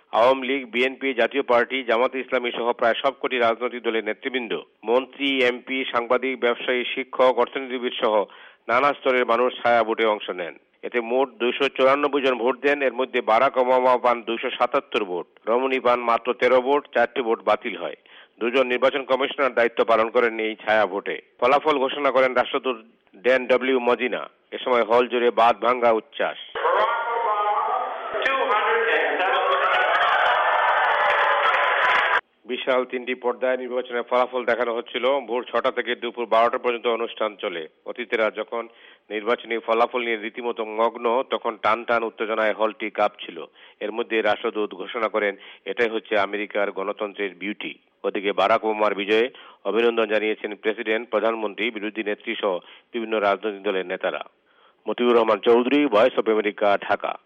Awami League, BNP, Jatiya Party, Jamaat-e Islami সহ প্রায় সবকটি রাজনৈতিক দলের নেতৃবৃন্দ, মন্ত্রী, এমপি, সাংবাদিক, ব্যবসায়ী, শিক্ষক, অর্থনীতিবিদ সহ নানা স্তরের মানুষ ছায়া ভোটে অংশ নেন। এতে মোট 294 জন ভোট দেন। এর মধ্যে বারাক ওবামা পান 277 ভোট, রমণী পান মাত্র 13 ভোট, 4টি ভোট বাতিল হয়। দুজন নির্বাচন কমিশনার দায়িত্ব পালন করেন এই ছায়া ভোটে। ফলাফল ঘোষণা করেন রাষ্ট্রদূত ড্যান ডব্লিউ মদিনা। এ সময় হল জুড়ে বাদ ভাঙ্গা উচ্ছ্বাস। বিশাল 3টি পর্দায় নির্বাচনের ফলাফল দেখানো হচ্ছিল। ভোর 6টা থেকে দুপুর 12টা পর্যন্ত অনুষ্ঠান চলে। অতিথিরা যখন নির্বাচনী ফলাফল নিয়ে রীতিমতো মগ্ন, তখন টান টান উত্তেজনায় হলটি কাঁপছিল। এর মধ্যে রাষ্ট্রদূত ঘোষণা করেন, এটাই হচ্ছে আমেরিকার গণতন্ত্রের বিউটি। ওদিকে বারাক ওবামার বিজয়ে অভিনন্দন জানিয়েছেন প্রেসিডেন্ট, প্রধানমন্ত্রী, বিরোধী নেত্রী সহ বিভিন্ন রাজনৈতিক দলের নেতারা। Motiur Rahman Chowdhury, Voice of America, Dhaka.